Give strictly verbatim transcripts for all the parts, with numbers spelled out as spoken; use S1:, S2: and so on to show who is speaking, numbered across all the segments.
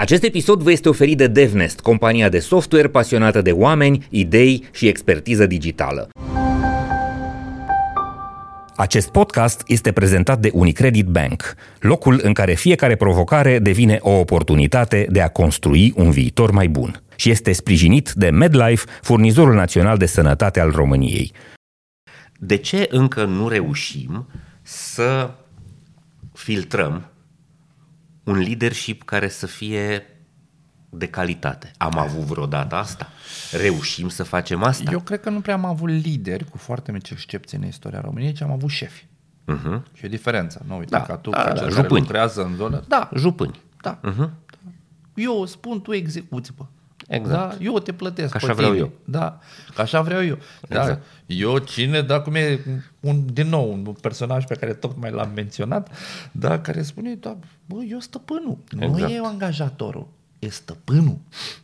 S1: Acest episod vă este oferit de DevNest, compania de software pasionată de oameni, idei și expertiză digitală. Acest podcast este prezentat de Unicredit Bank, locul în care fiecare provocare devine o oportunitate de a construi un viitor mai bun, și este sprijinit de MedLife, furnizorul național de sănătate al României.
S2: De ce încă nu reușim să filtrăm un leadership care să fie de calitate? Am avut vreodată asta? Reușim să facem asta?
S3: Eu cred că nu prea am avut lideri, cu foarte mici excepții în istoria României, ci am avut șefi. Uh-huh. Și e diferența. Nu uita
S2: da,
S3: ca tu,
S2: da,
S3: ca
S2: da,
S3: cel
S2: jupâni.
S3: care lucrează în zonă. Da,
S2: Jupâni.
S3: Da.
S2: Uh-huh.
S3: Eu spun, tu execuți, bă.
S2: Exact.
S3: Da? Eu te plătesc.
S2: Ca așa vreau eu.
S3: Da, ca așa vreau eu.
S2: Exact.
S3: Da. Eu cine, da, cum e, un, din nou, un personaj pe care tocmai l-am menționat, da, care spune, da, bă, eu stăpânul. Exact. Nu e eu angajatorul, e stăpânul.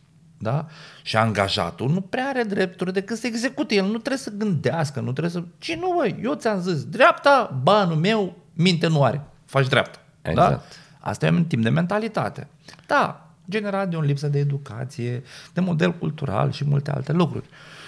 S3: Da? Și angajatul nu prea are drepturi decât să execute. El nu trebuie să gândească, nu trebuie să... Ce nu, bă, eu ți-am zis, dreapta, banul meu, minte nu are. Faci dreapta.
S2: Exact.
S3: Da? Asta e un timp de mentalitate. Da, generat de o lipsă de educație, de model cultural și multe alte lucruri.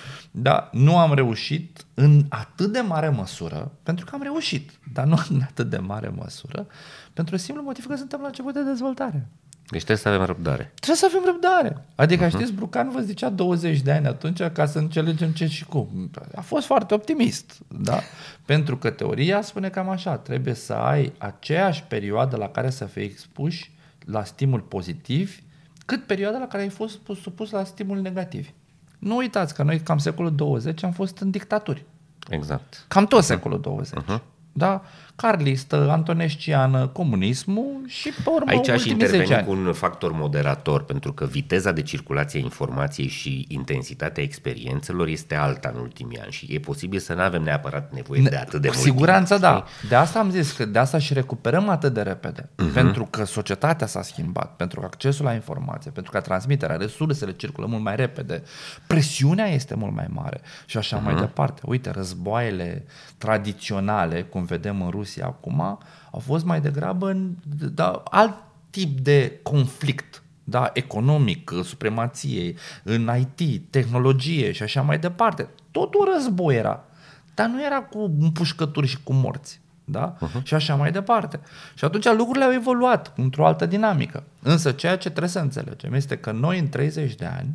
S3: Da, nu am reușit în atât de mare măsură, pentru că am reușit, dar nu în atât de mare măsură, pentru simplu motiv că suntem la început de dezvoltare.
S2: Deci trebuie să avem răbdare.
S3: Trebuie să avem răbdare. Adică, uh-huh. știți, Brucan vă zicea douăzeci de ani atunci ca să înțelegem ce și cum. A fost foarte optimist, da? Pentru că teoria spune cam așa, trebuie să ai aceeași perioadă la care să fii expuși la stimuli pozitivi, cât perioada la care ai fost supus la stimuli negativi. Nu uitați că noi, cam secolul douăzeci, am fost în dictaturi.
S2: Exact.
S3: Cam tot secolul douăzeci. Uh-huh. Da? Carlistă, antonesciană, comunismul și pe urmă
S2: aici aș interveni
S3: cu
S2: un factor moderator, pentru că viteza de circulație a informației și intensitatea experiențelor este alta în ultimii ani și e posibil să nu avem neapărat nevoie de atât de mult.
S3: Cu siguranță
S2: timp,
S3: da. De asta am zis că de asta și recuperăm atât de repede. Uh-huh. Pentru că societatea s-a schimbat, pentru că accesul la informație, pentru că transmiterea, resursele circulă mult mai repede, presiunea este mult mai mare și așa uh-huh. mai departe. Uite, războaiele tradiționale, cum vedem în Rusia acum, au fost mai degrabă în, da, alt tip de conflict, da, economic, supremație, în I T, tehnologie și așa mai departe. Tot un război era, dar nu era cu împușcături și cu morți, da? Uh-huh. Și așa mai departe. Și atunci lucrurile au evoluat într-o altă dinamică. Însă ceea ce trebuie să înțelegem este că noi în treizeci de ani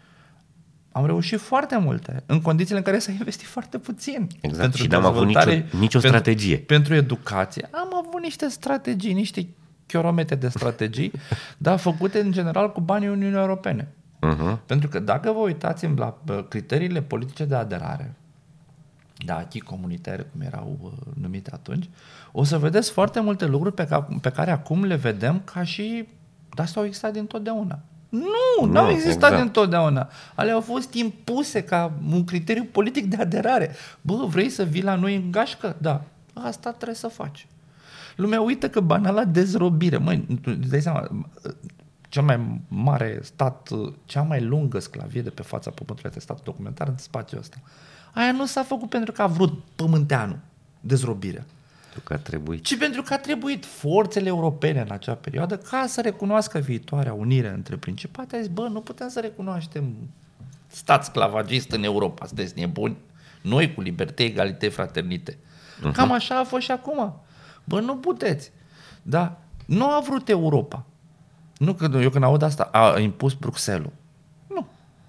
S3: am reușit foarte multe, în condițiile în care s-a investit foarte puțin.
S2: Exact, pentru și n-am avut nicio, nicio pentru, strategie.
S3: Pentru educație. Am avut niște strategii, niște chioromete de strategii, dar făcute în general cu banii Uniunii Europene. Uh-huh. Pentru că dacă vă uitați la criteriile politice de aderare, da, acquis comunitare, cum erau uh, numite atunci, o să vedeți foarte multe lucruri pe, ca, pe care acum le vedem ca și, dar s-au existat dintotdeauna. Nu, nu au existat exact. Întotdeauna. Alea au fost impuse ca un criteriu politic de aderare. Bă, vrei să vii la noi în gașcă? Da. Asta trebuie să faci. Lumea uită că banala dezrobire. Măi, îți dai seama, cel mai mare stat, cea mai lungă sclavie de pe fața pământului este statul documentar în spațiul ăsta. Aia nu s-a făcut pentru că a vrut pământeanul dezrobirea.
S2: Pentru că a trebuit.
S3: Ci pentru că a trebuit forțele europene în acea perioadă ca să recunoască viitoarea unire între principate. A zis, bă, nu putem să recunoaștem stat sclavagist în Europa, sunteți nebuni? Noi cu libertate, egalitate, fraternite. Uh-huh. Cam așa a fost și acum. Bă, nu puteți. Da? Nu a vrut Europa. Nu, că eu când aud asta, a impus Bruxelles. Nu.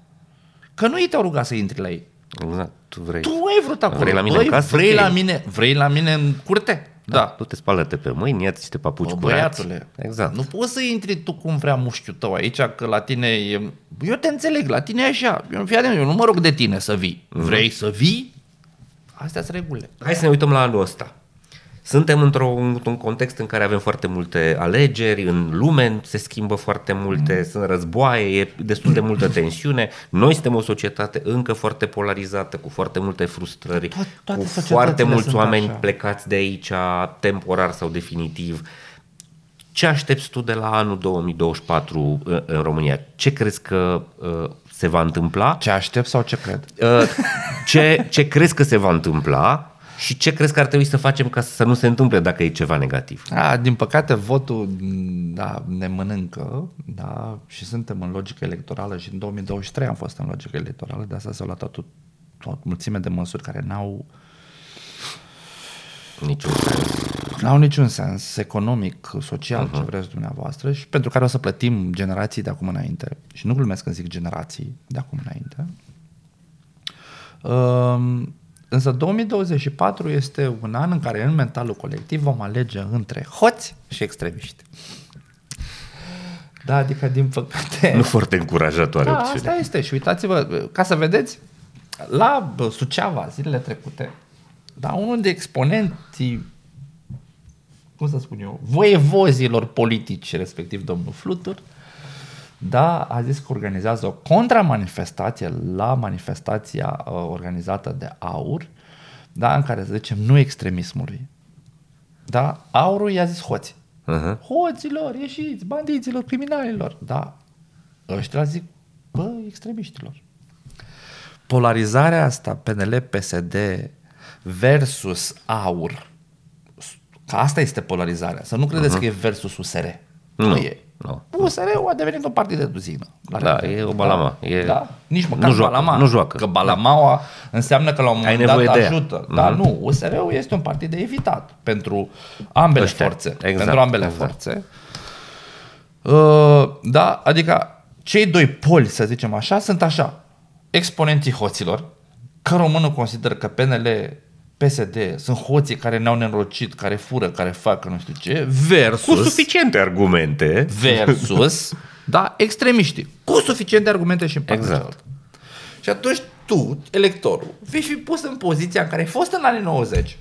S3: Că nu ei te-au rugat să intri la ei.
S2: Exact. Tu vrei.
S3: Tu ai vrut acolo.
S2: Vrei la mine
S3: Băi,
S2: în casă?
S3: Vrei la mine, vrei la mine în curte? Da.
S2: Da. Tu te spală-te pe mâini, ia-ți niște papuci
S3: Bă,
S2: curați.
S3: băiatule,
S2: exact.
S3: Nu poți să intri tu cum vrea mușchiul tău aici, că la tine e... Eu te înțeleg, la tine e așa. Eu, fii atent, eu nu mă rog de tine să vii. Mm-hmm. Vrei să vii? Astea sunt regulile.
S2: Hai să ne uităm la anul ăsta. Suntem într-un, într-un context în care avem foarte multe alegeri, în lume se schimbă foarte multe, mm. sunt războaie, e destul de multă tensiune. Noi suntem o societate încă foarte polarizată, cu foarte multe frustrări, to- cu foarte mulți oameni așa. Plecați de aici, temporar sau definitiv. Ce aștepți tu de la anul două mii douăzeci și patru în România? Ce crezi că uh, se va întâmpla?
S3: Ce aștept sau ce cred?
S2: Uh, ce, ce crezi că se va întâmpla? Și ce crezi că ar trebui să facem ca să nu se întâmple dacă e ceva negativ?
S3: A, din păcate, votul da, ne mănâncă, da, și suntem în logică electorală și în două mii douăzeci și trei am fost în logică electorală, de asta s-au luat tot, tot mulțime de măsuri care n-au
S2: niciun sens.
S3: N-au niciun sens economic, social, uh-huh. ce vreți dumneavoastră, și pentru care o să plătim generații de acum înainte. Și nu glumesc când zic generații de acum înainte. Uh, însă două mii douăzeci și patru este un an în care în mentalul colectiv vom alege între hoți și extremiști. Da, adică din păcate...
S2: Nu foarte încurajatoare
S3: da,
S2: opțiune.
S3: asta este. Și uitați-vă, ca să vedeți, la Suceava, zilele trecute, da, unul de exponenții, cum să spun eu, voievozilor politici, respectiv domnul Flutur, da, a zis că organizează o contramanifestație la manifestația uh, organizată de AUR, da, în care să zicem nu extremismului. Da, AUR-ul i-a zis hoți. Uh-huh. Hoților, ieșiți, bandiților, criminalilor. Da, ăștia zic, bă, extremiștilor. Polarizarea asta P N L P S D versus AUR, că asta este polarizarea, să nu credeți uh-huh. că e versus U S R. Nu, nu e. Nu. U S R-ul a devenit un partid de duzină.
S2: Da, e o balama.
S3: Da,
S2: e...
S3: da. Nici măcar
S2: nu joacă,
S3: balama.
S2: Nu joacă.
S3: Că balamaua înseamnă că la un moment dat ajută.
S2: Uh-huh.
S3: Dar nu, U S R-ul este un partid de evitat pentru ambele
S2: Ăștia.
S3: forțe.
S2: Exact.
S3: Pentru ambele
S2: exact.
S3: forțe. Uh, da, adică cei doi poli, să zicem așa, sunt așa. Exponenții hoților, că românul consideră că P N L P S D sunt hoții care ne-au nenorocit, care fură, care fac nu știu ce, versus...
S2: Cu suficiente argumente.
S3: Versus, da, extremiștii. Cu suficiente argumente și în partea
S2: exact.
S3: cealaltă. Și atunci tu, electorul, vei fi pus în poziția în care ai fost în anii nouăzeci,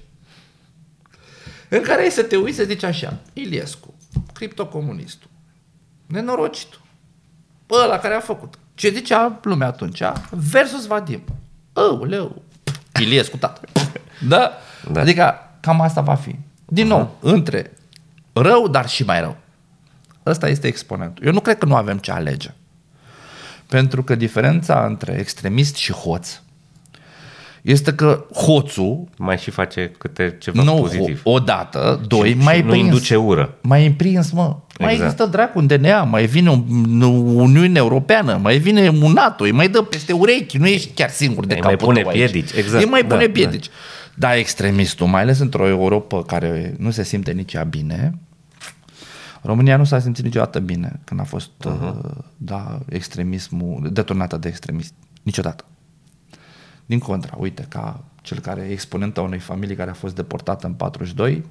S3: în care ai să te uiți să zici așa, Iliescu, criptocomunistul, nenorocitul, ăla care a făcut. Ce zicea lumea atunci? Versus Vadim. Ăuleu, Iliescu, tată. Da? Da? Adică cam asta va fi. Din nou, uh-huh. între rău, dar și mai rău. Ăsta este exponentul. Eu nu cred că nu avem ce alege. Pentru că diferența între extremist și hoț este că hoțul
S2: mai și face câte ceva
S3: nu,
S2: pozitiv.
S3: O dată, doi,
S2: și,
S3: mai
S2: și
S3: prins.
S2: nu induce ură.
S3: Mai prins, mă. Exact. Mai există dracu un D N A, mai vine o Uniune Europeană, mai vine un NATO, îi mai dă peste urechi, nu ești chiar singur de
S2: capul mai pune piedici, exact.
S3: Îi mai pune
S2: da,
S3: piedici. Da. Dar extremistul, mai ales într-o Europa care nu se simte nici ea bine, România nu s-a simțit niciodată bine când a fost uh-huh. da, extremismul, deturnată de extremist. Niciodată. Din contra, uite, ca cel care e exponent a unei familii care a fost deportată în patruzeci și doi,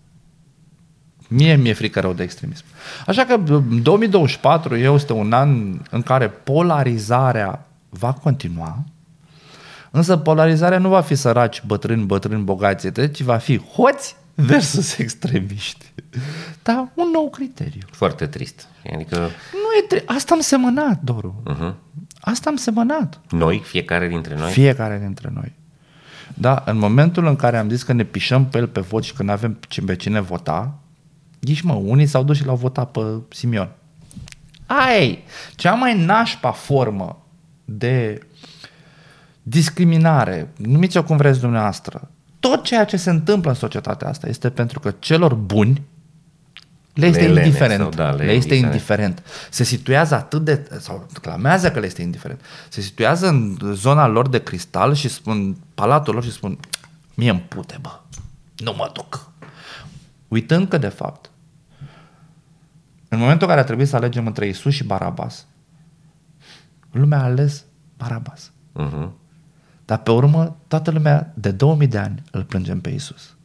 S3: mie mi-e frică rău de extremism. Așa că două mii douăzeci și patru este un an în care polarizarea va continua, însă polarizarea nu va fi săraci, bătrâni, bătrâni, bogați, ci va fi hoți versus extremiști. Da, un nou criteriu.
S2: Foarte trist. Adică...
S3: Nu e tri- Asta am semănat, Doru. Uh-huh. Asta am semănat.
S2: Noi, fiecare dintre noi?
S3: Fiecare dintre noi. Da, în momentul în care am zis că ne pișăm pe el pe vot și că nu avem pe cine vota, ghiși mă, unii s-au dus și l-au votat pe Simion. Ai, cea mai nașpa formă de discriminare, numiți-o cum vreți dumneavoastră, tot ceea ce se întâmplă în societatea asta este pentru că celor buni le este
S2: le
S3: indiferent. Sau,
S2: da, le
S3: le este
S2: indiferent.
S3: indiferent. Se situează atât de... sau clamează că le este indiferent. Se situează în zona lor de cristal și spun, palatul lor și spun, mie îmi pute, bă, nu mă duc. Uitând că, de fapt, în momentul în care a trebuit să alegem între Iisus și Barabas, lumea a ales Barabas.
S2: Uh-huh.
S3: Dar pe urmă, toată lumea de două mii de ani îl plângem pe Iisus.